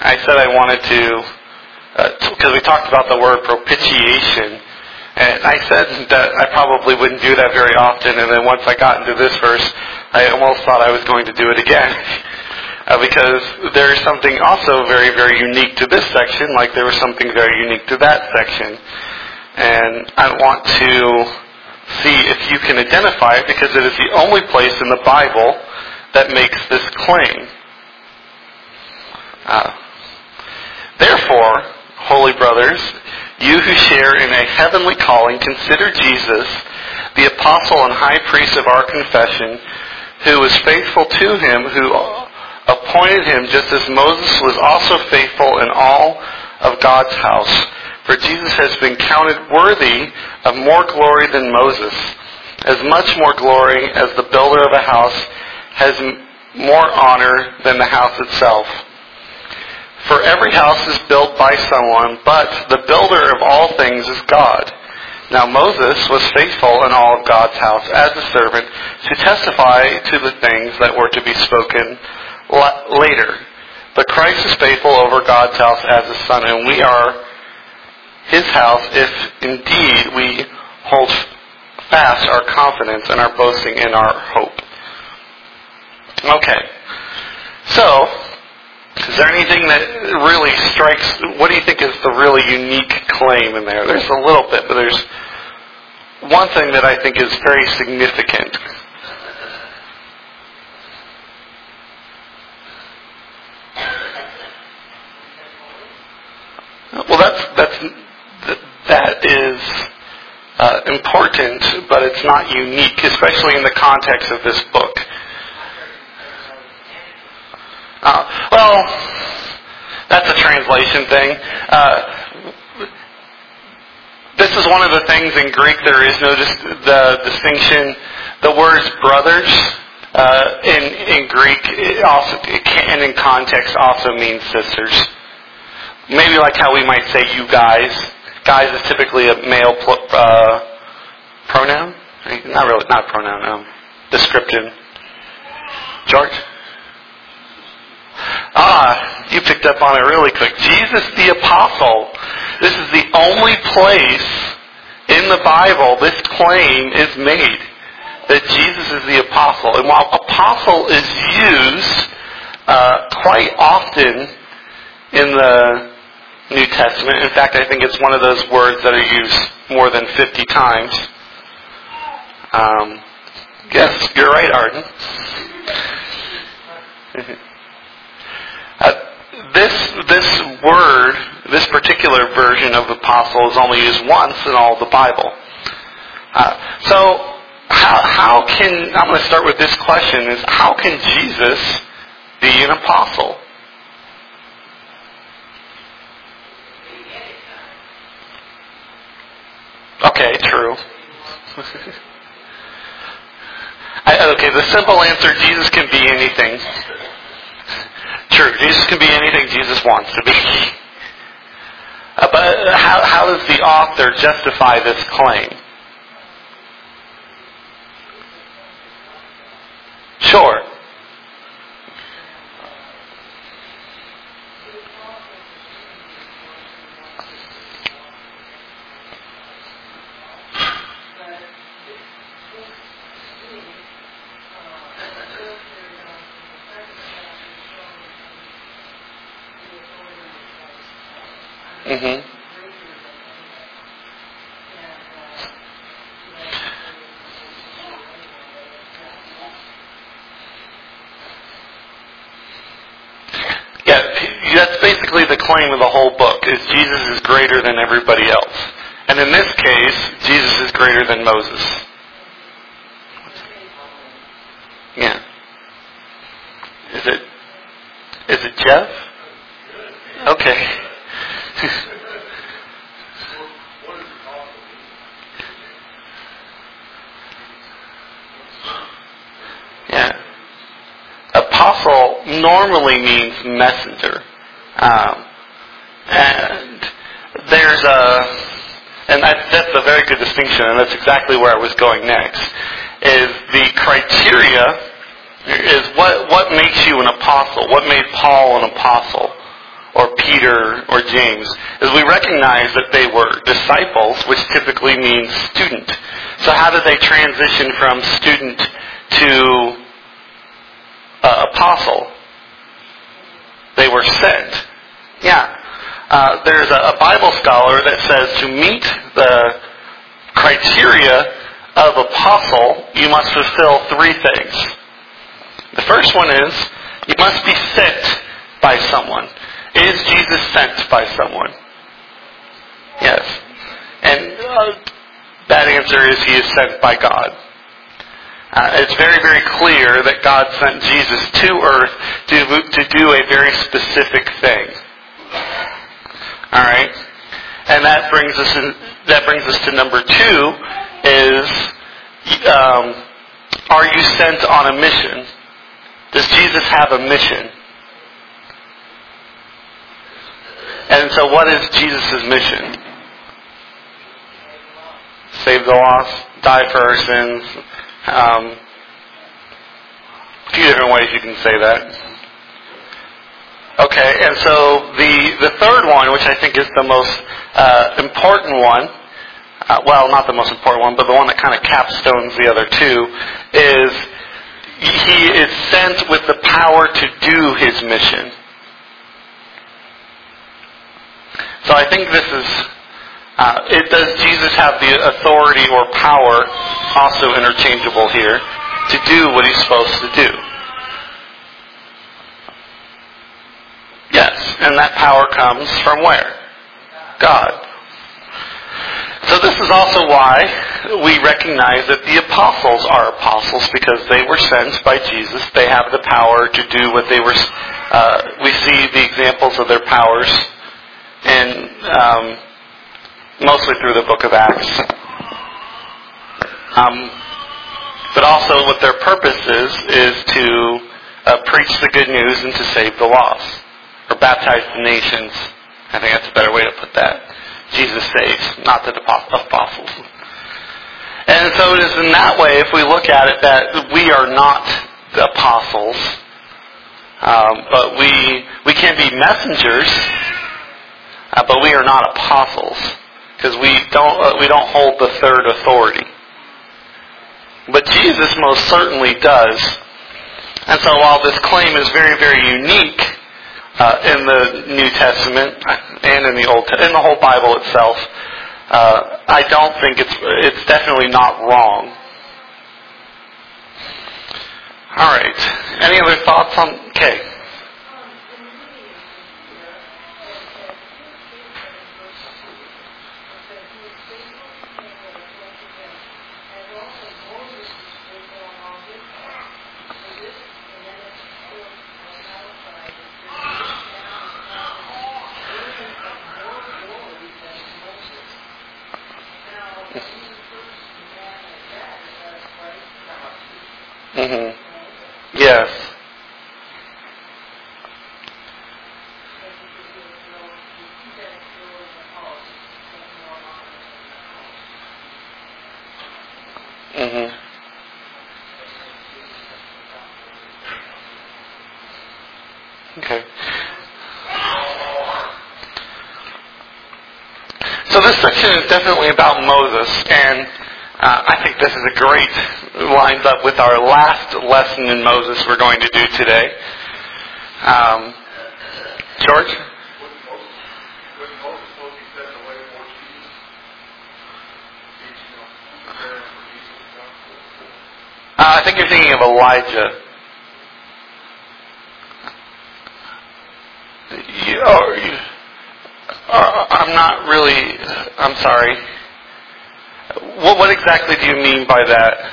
I said I wanted to, because we talked about the word propitiation, and I said that I probably wouldn't do that very often, and then once I got into this verse, I almost thought I was going to do it again. Because there is something also very, very unique to this section, like there was something very unique to that section. And I want to see if you can identify it, because it is the only place in the Bible that makes this claim. Therefore, holy brothers, you who share in a heavenly calling, consider Jesus, the apostle and high priest of our confession, who was faithful to him, who appointed him, just as Moses was also faithful in all of God's house. For Jesus has been counted worthy of more glory than Moses, as much more glory as the builder of a house has more honor than the house itself. For every house is built by someone, but the builder of all things is God. Now Moses was faithful in all of God's house as a servant to testify to the things that were to be spoken later. But Christ is faithful over God's house as a son, and we are his house if indeed we hold fast our confidence and our boasting in our hope. Okay. So, is there anything that really strikes, what do you think is the really unique claim in there? There's a little bit, but there's one thing that I think is very significant. Well, that is important, but it's not unique, especially in the context of this book. Well, that's a translation thing. This is one of the things in Greek there is no the distinction. The words brothers in Greek and in context also means sisters. Maybe like how we might say you guys. Guys is typically a male pronoun. Not pronoun. Descriptive. George? You picked up on it really quick. Jesus the Apostle. This is the only place in the Bible this claim is made, that Jesus is the Apostle. And while Apostle is used quite often in the New Testament, in fact, I think it's one of those words that are used more than 50 times. Yes, you're right, Arden. This word, this particular version of apostle is only used once in all of the Bible. So, how can, I'm going to start with this question, is how can Jesus be an apostle? Okay, true. Okay, the simple answer, Jesus can be anything. True, Jesus can be anything Jesus wants to be. But how does the author justify this claim? Sure. Mm-hmm. Yeah, that's basically the claim of the whole book, is Jesus is greater than everybody else. And in this case, Jesus is greater than Moses. Yeah. Is it Jeff? Okay. Yeah. Apostle normally means messenger. And there's and that's a very good distinction, and that's exactly where I was going next, is the criteria is what makes you an apostle? What made Paul an apostle? Or Peter or James, is we recognize that they were disciples, which typically means student. So how did they transition from student to apostle? They were sent. Yeah. There's a Bible scholar that says to meet the criteria of apostle, you must fulfill three things. The first one is, you must be sent by someone. Is Jesus sent by someone? Yes. And that answer is, he is sent by God. It's very, very clear that God sent Jesus to earth to do a very specific thing. All right, and that brings us to number 2. Is are you sent on a mission? Does Jesus have a mission? And so, what is Jesus' mission? Save the lost, die for our sins. A few different ways you can say that. Okay, and so the third one, which I think is the most important one, well, not the most important one, but the one that kind of capstones the other two, is he is sent with the power to do his mission. So I think this is, does Jesus have the authority or power, also interchangeable here, to do what he's supposed to do? Yes, and that power comes from where? God. So this is also why we recognize that the apostles are apostles, because they were sent by Jesus. They have the power to do what they were. We see the examples of their powers, and mostly through the book of Acts. But also what their purpose is to preach the good news and to save the lost. Or baptize the nations. I think that's a better way to put that. Jesus saves, not the apostles. And so it is in that way, if we look at it, that we are not the apostles, but we can be messengers, but we are not apostles, because we don't hold the third authority. But Jesus most certainly does. And so while this claim is very, very unique in the New Testament and in the the whole Bible itself, I don't think it's definitely not wrong. All right. Any other thoughts on? Okay. Mm-hmm. Yes. Mm-hmm. Okay. So this section is definitely about Moses, and I think this is a great lines up with our last lesson in Moses we're going to do today. George? I think you're thinking of Elijah. I'm not really. I'm sorry. What exactly do you mean by that?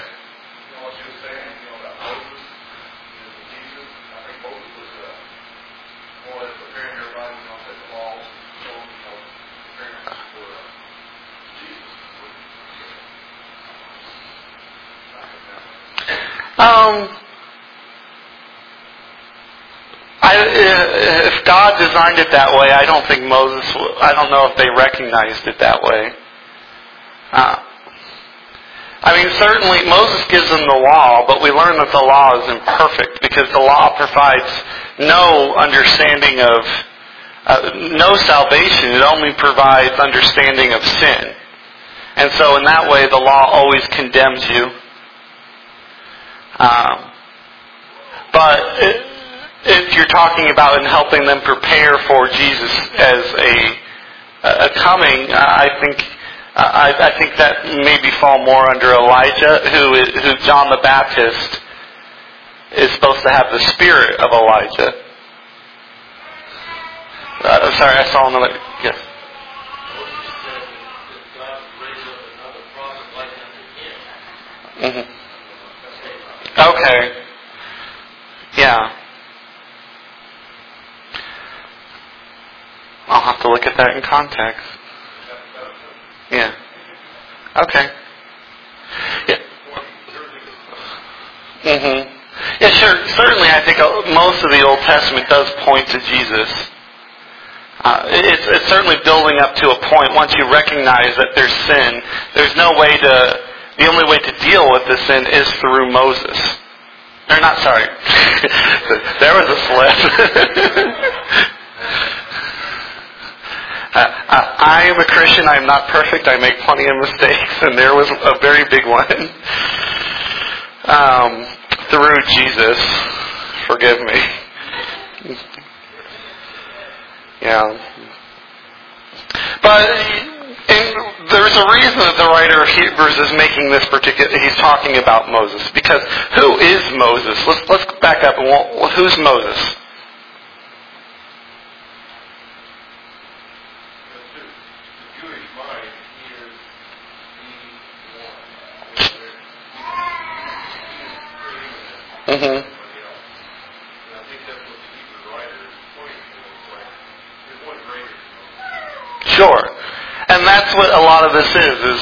If God designed it that way, I don't think Moses. I don't know if they recognized it that way. I mean, certainly Moses gives them the law, but we learn that the law is imperfect because the law provides no understanding of no salvation. It only provides understanding of sin. And so in that way, the law always condemns you. But if you're talking about and helping them prepare for Jesus as a coming, I think that maybe fall more under Elijah, who John the Baptist is supposed to have the spirit of Elijah. Sorry, I saw another. Yes. Mm-hmm. Okay. Yeah. I'll have to look at that in context. Yeah. Okay. Yeah. Mm-hmm. Yeah, sure. Certainly, I think most of the Old Testament does point to Jesus. It's certainly building up to a point. Once you recognize that there's sin, there's no way to. The only way to deal with the sin is through Moses. Or not, sorry. There was a slip. I am a Christian. I am not perfect. I make plenty of mistakes, and there was a very big one. Through Jesus, forgive me. Yeah. But there's a reason that the writer of Hebrews is making this particular. He's talking about Moses, because who is Moses? Let's back up. Who's Moses? Mm-hmm. Sure. And that's what a lot of this is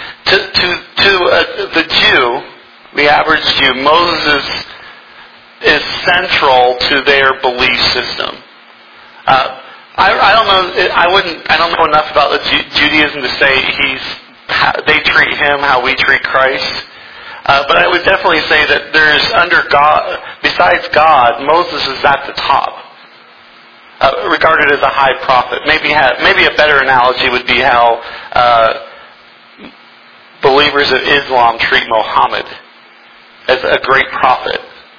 to the Jew, the average Jew, Moses is central to their belief system. I don't know. I don't know enough about the Judaism to say they treat him how we treat Christ. But I would definitely say that there's under God, besides God, Moses is at the top. Regarded as a high prophet. Maybe a better analogy would be how believers of Islam treat Muhammad as a great prophet.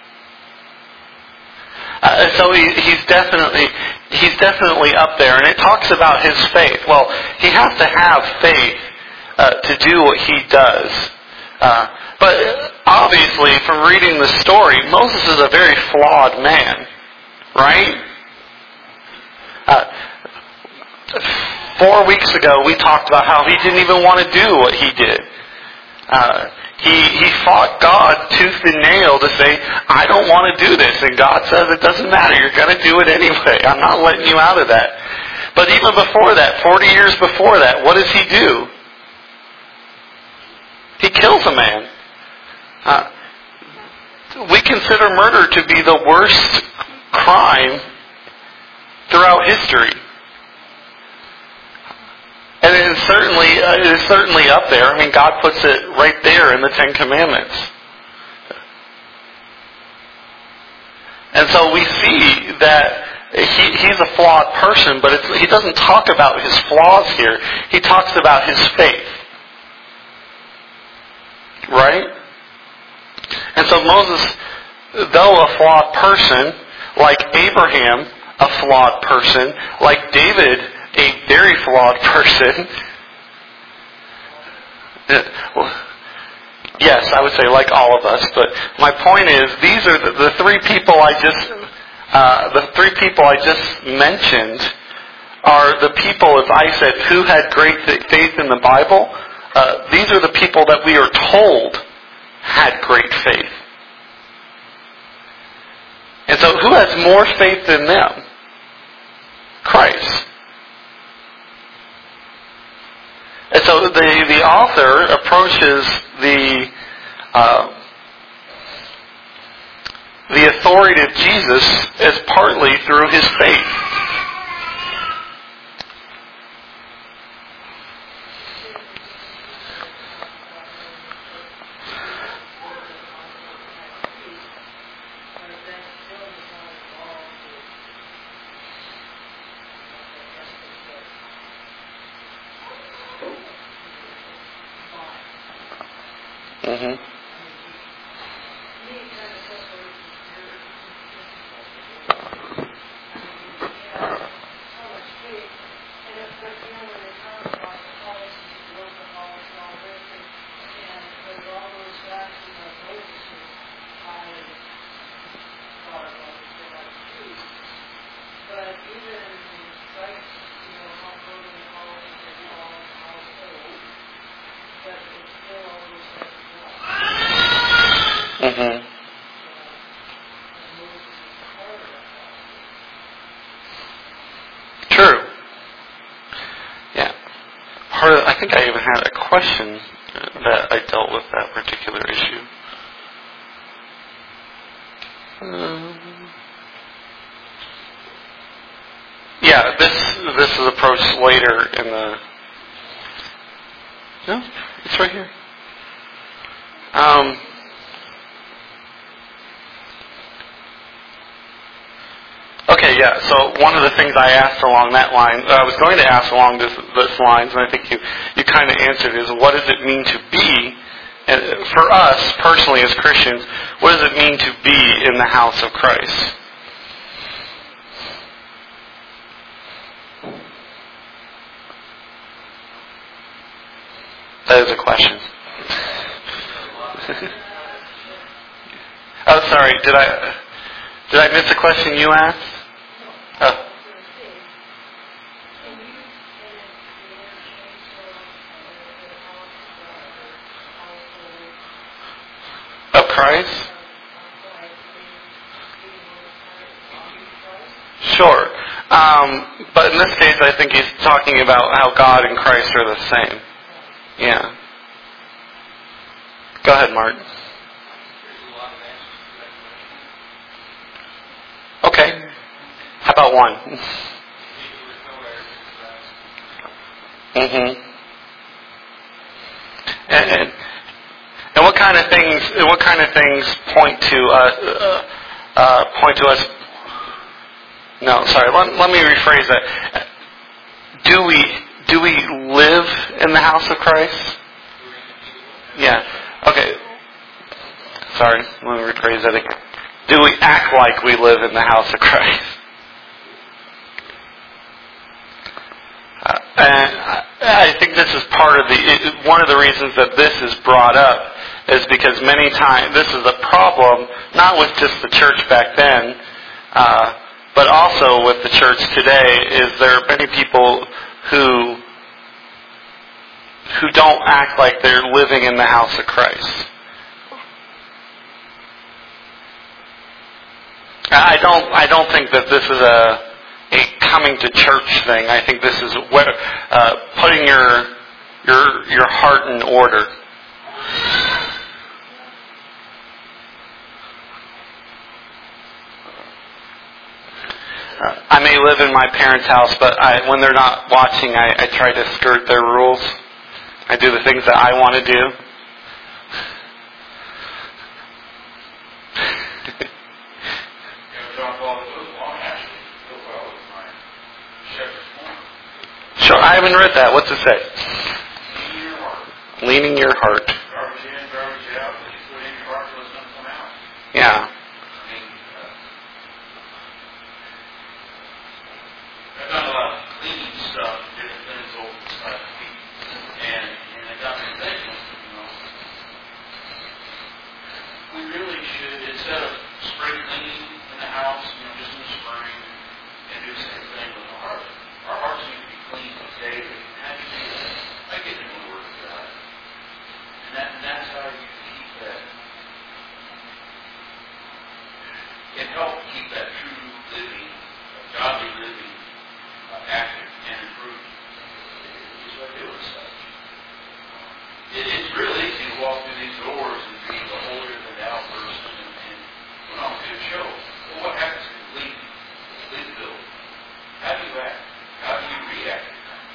So he's definitely up there, and it talks about his faith. Well, he has to have faith to do what he does. But obviously, from reading the story, Moses is a very flawed man, right? 4 weeks ago, we talked about how he didn't even want to do what he did. He fought God tooth and nail to say, I don't want to do this. And God says, it doesn't matter. You're going to do it anyway. I'm not letting you out of that. But even before that, 40 years before that, what does he do? He kills a man. We consider murder to be the worst crime throughout history. And it is certainly up there. I mean, God puts it right there in the Ten Commandments. And so we see that he's a flawed person, but he doesn't talk about his flaws here. He talks about his faith. Right? And so Moses, though a flawed person, like Abraham, a flawed person, like David, a very flawed person. Yes, I would say like all of us, but my point is, these are the three people I just mentioned are the people, as I said, who had great faith in the Bible. These are the people that we are told had great faith. And so who has more faith than them? Christ. And so the author approaches the authority of Jesus as partly through his faith. Mm-hmm. Mm-hmm. True. Yeah. I think I even had a question that I dealt with that particular issue. Yeah, this is approached later in the. No, it's right here. Okay, yeah. So one of the things I asked along that line, I was going to ask along this lines, and I think you kind of answered, is what does it mean to be, and for us personally as Christians, what does it mean to be in the house of Christ? That is a question. Oh, sorry. Did I miss a question you asked? Oh. Of Christ? Sure. But in this case, I think he's talking about how God and Christ are the same. Yeah. Go ahead, Mark. Okay. How about one? Mm-hmm. And what kind of things? What kind of things point to us? No, sorry. Let me rephrase that. Do we live in the house of Christ? Yeah. Okay. Sorry. Let me rephrase that again. Do we act like we live in the house of Christ? And I think this is part of one of the reasons that this is brought up is because many times this is a problem, not with just the church back then, but also with the church today, is there are many people who don't act like they're living in the house of Christ. I don't think that this is a coming to church thing. I think this is putting your heart in order. I may live in my parents' house, but when they're not watching, I try to skirt their rules. I do the things that I want to do. Sure, I haven't read that. What's it say? Leaning your heart. Garbage in, garbage out. What you put in your heart is going to come out. Yeah. I've done a lot of cleaning stuff, different things over the last week, and I got me thinking, we really should, instead of spring cleaning in the house, just in the spring, and do the same thing with our heart. Our hearts need to be cleaned daily. How do you do that? I get in the Word of God. And that's how you keep that. It helps keep that true living, godly living, active and improved. Is what I do with such. It's really easy to walk through these doors and be a holier than thou person and put on a good show. Well, what happens if you leave the building? How do you act? How do you react to things?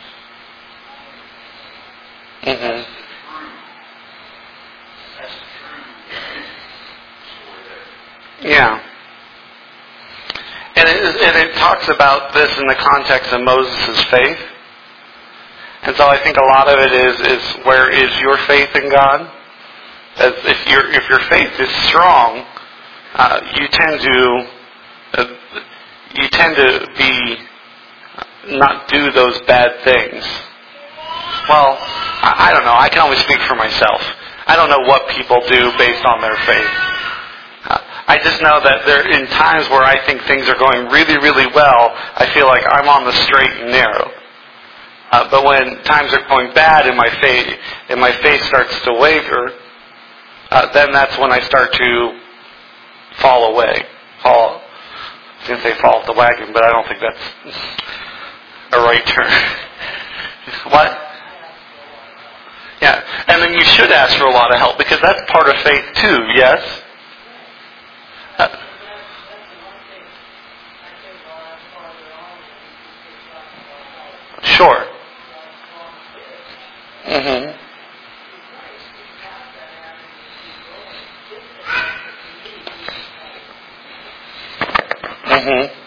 Mm-hmm. That's the true story there. Yeah. And it talks about this in the context of Moses' faith. And so I think a lot of it is where is your faith in God? As if your faith is strong, you tend to be not do those bad things. Well, I don't know. I can only speak for myself. I don't know what people do based on their faith. I just know that there, in times where I think things are going really, really well, I feel like I'm on the straight and narrow. But when times are going bad and my faith starts to waver, then that's when I start to fall away. I was going to say fall off the wagon, but I don't think that's a right term. What? Yeah, and then you should ask for a lot of help because that's part of faith too, yes? Sure. Mm-hmm. Mm-hmm.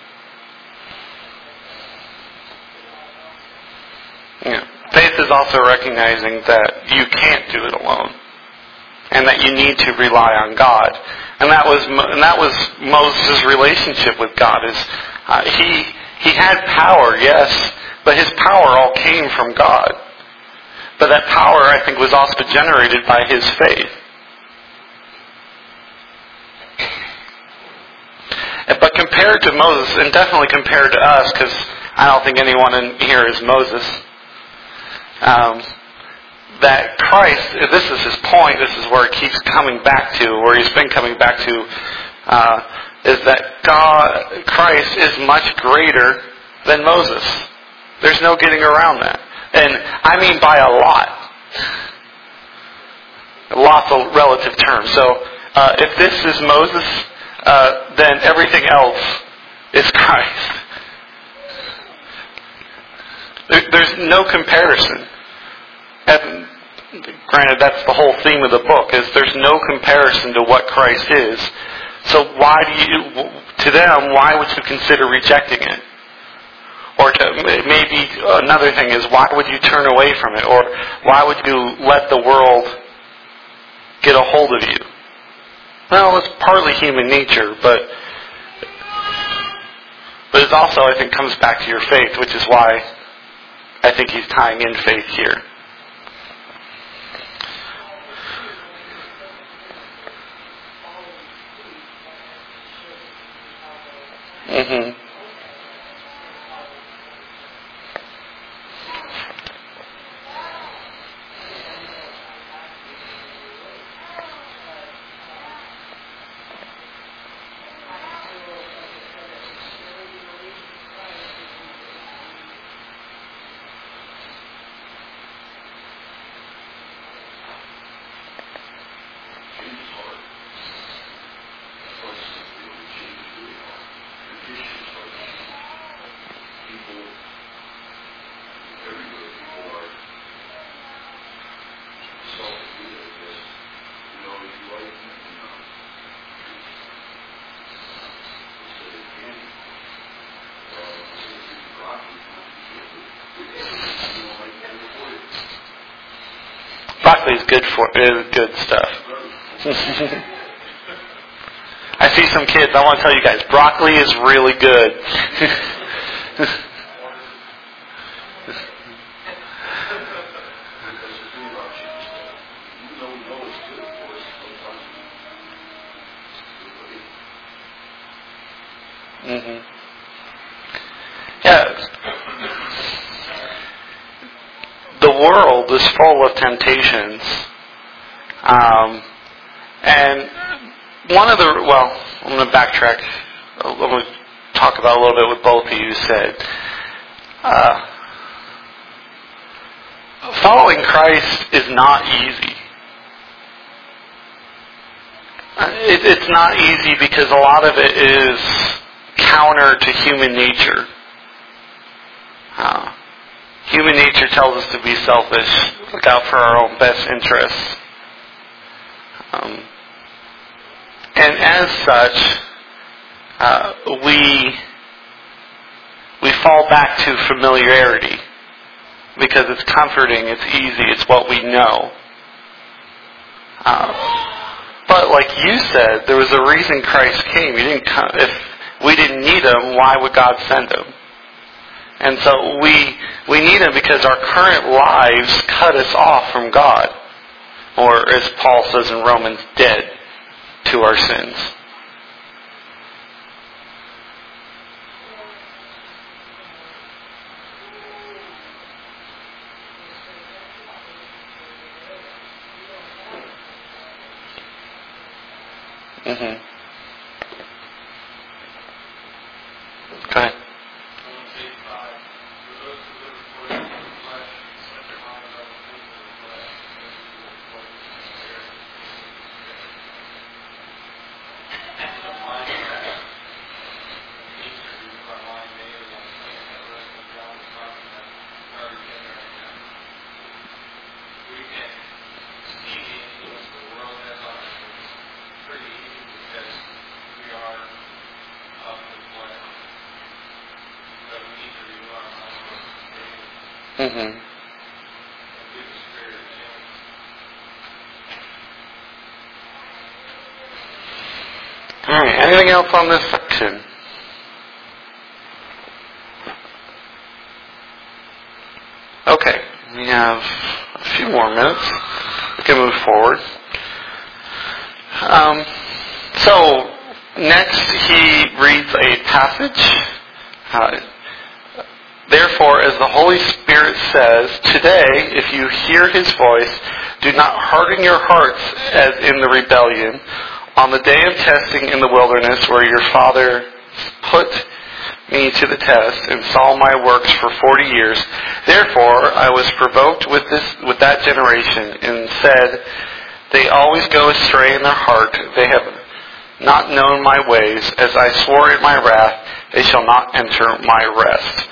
Yeah. Faith is also recognizing that you can't do it alone, and that you need to rely on God. And that was Moses' relationship with God. He had power, yes, but his power all came from God. But that power, I think, was also generated by his faith. But compared to Moses, and definitely compared to us, because I don't think anyone in here is Moses, that Christ, this is his point, this is where he keeps coming back to, where he's been coming back to, is that Christ is much greater than Moses. There's no getting around that. And I mean by a lot. Lots of relative terms. So if this is Moses, then everything else is Christ. There's no comparison. And granted, that's the whole theme of the book, is there's no comparison to what Christ is. So why would you consider rejecting it? Or maybe another thing is, why would you turn away from it? Or why would you let the world get a hold of you? Well, it's partly human nature, but it also, I think, comes back to your faith, which is why I think he's tying in faith here. Mm-hmm. Broccoli is good stuff. I see some kids. I want to tell you guys, broccoli is really good. Mm-hmm. Yeah. The world is full of temptations. And one of I'm going to backtrack. I'm going to talk about a little bit what both of you said. Following Christ is not easy. It's not easy because a lot of it is counter to human nature. Human nature tells us to be selfish, look out for our own best interests. And as such, we fall back to familiarity because it's comforting, it's easy, it's what we know. But like you said, there was a reason Christ came. He didn't come. If we didn't need Him, why would God send Him? And so we need Him because our current lives cut us off from God. Or as Paul says in Romans, dead to our sins. Mm-hmm. Go ahead. Mm-hmm. All right. Anything else on this section? Okay. We have a few more minutes. We can move forward. So next he reads a passage. Therefore, as the Holy Spirit says, today, if you hear His voice, do not harden your hearts as in the rebellion, on the day of testing in the wilderness where your father put me to the test and saw my works for 40 years. Therefore, I was provoked with that generation and said, they always go astray in their heart. They have not known my ways. As I swore in my wrath, they shall not enter my rest.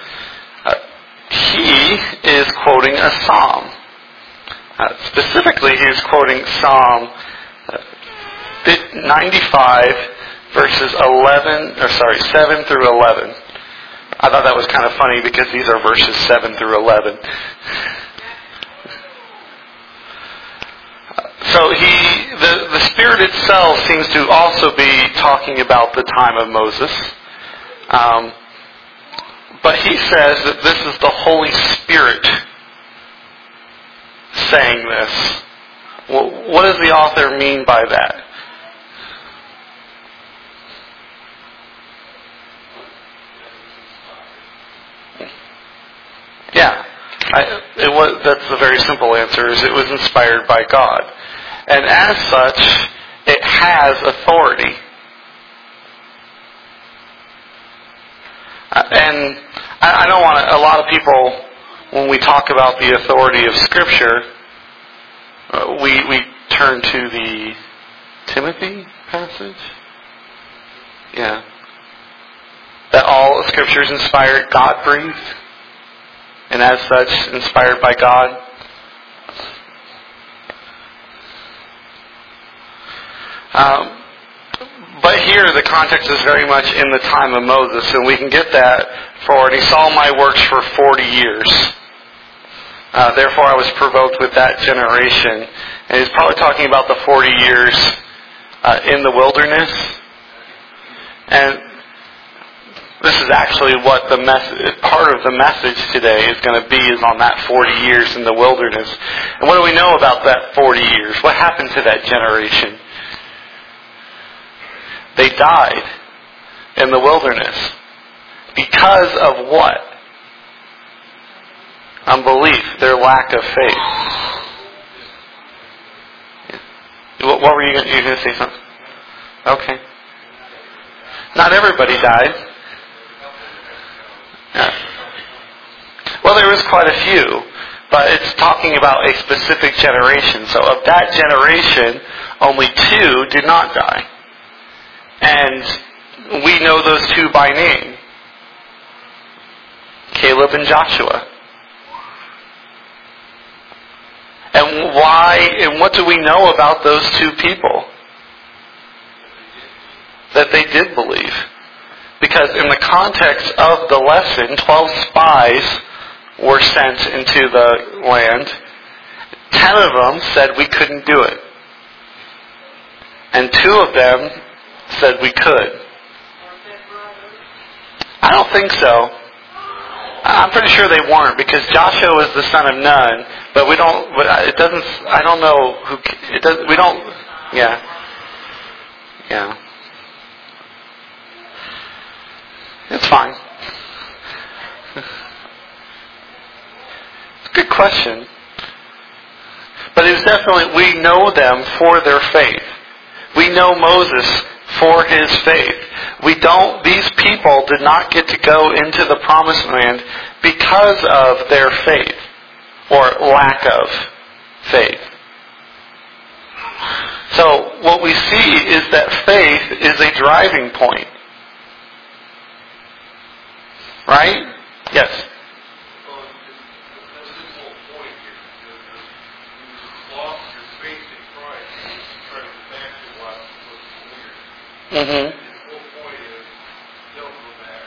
He is quoting a psalm. Specifically, he is quoting Psalm 95, verses 7 through 11. I thought that was kind of funny because these are verses 7 through 11. So the Spirit itself seems to also be talking about the time of Moses. But he says that this is the Holy Spirit saying this. Well, what does the author mean by that? Yeah, that's a very simple answer. Is it was inspired by God, and as such, it has authority. And I don't want to, a lot of people, when we talk about the authority of Scripture, we turn to the Timothy passage. Yeah. That all Scripture is inspired, God-breathed, and as such, inspired by God. But here, the context is very much in the time of Moses, and we can get that for, and he saw my works for 40 years. Therefore, I was provoked with that generation. And he's probably talking about the 40 years in the wilderness. And this is actually what the part of the message today is going to be, is on that 40 years in the wilderness. And what do we know about that 40 years? What happened to that generation? They died in the wilderness. Because of what? Unbelief, their lack of faith. What were you going to say something? Okay. Not everybody died. Yeah. Well, there was quite a few, but it's talking about a specific generation. So of that generation, only 2 did not die. And we know those 2 by name. Caleb and Joshua. And why, and what do we know about those 2 people? That they did believe. Because in the context of the lesson, 12 spies were sent into the land. 10 of them said we couldn't do it. And 2 of them said we could. I don't think so. I'm pretty sure they weren't, because Joshua was the son of Nun, but we don't. It doesn't. I don't know who. It does. We don't. Yeah. Yeah. It's fine. It's a good question. But it's definitely, we know them for their faith. We know Moses for his faith. These people did not get to go into the promised land because of their faith or lack of faith. So what we see is that faith is a driving point. Right? Yes. Well, that's his whole point here. You lost your faith in Christ and try to go back to what was weird. Mm-hmm. His whole point is, don't go back.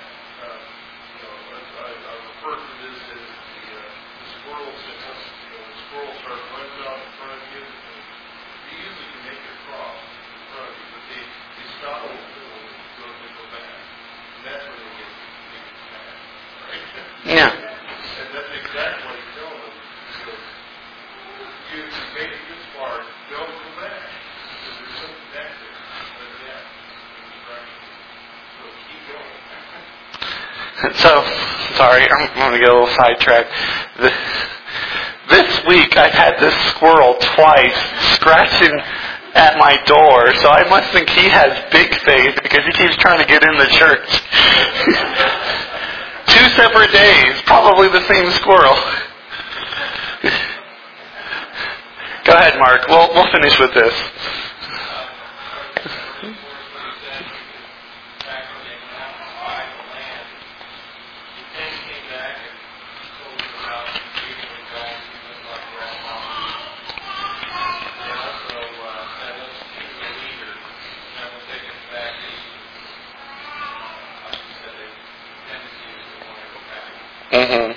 I refer to this as the squirrel sickness. The squirrel starts running out in front of you. You usually can make it across in front of you, but they stop in the middle and go back. And that's where they get mad. Right? Yeah. And that's exactly what he's telling them. You made it this far, don't go back. Because there's something back there. But yeah, so keep going. So, sorry, I'm going to get a little sidetracked. This week I've had this squirrel twice scratching at my door, so I must think he has big faith because he keeps trying to get in the church. 2 separate days, probably the same squirrel. Go ahead, Mark. We'll finish with this. Mm-hmm.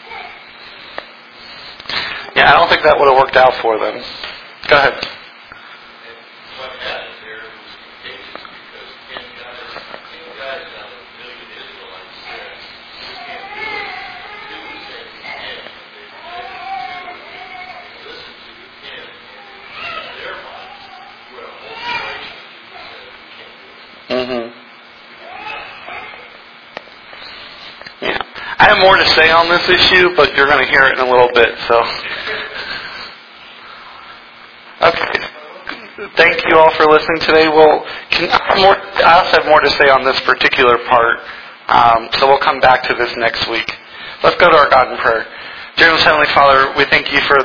Yeah, I don't think that would have worked out for them. Go ahead. What happened there was contagious because 10 guys out of a million Israelites said, we can't do it. 2 said we can. They rejected 2 and listened to the 10. And in their minds, we're a whole generation of people said we can't do it. Mm-hmm. Yeah. I have more to say on this issue, but you're going to hear it in a little bit, so. Okay. Thank you all for listening today. I also have more to say on this particular part, so we'll come back to this next week. Let's go to our God in prayer. Dear Heavenly Father, we thank you for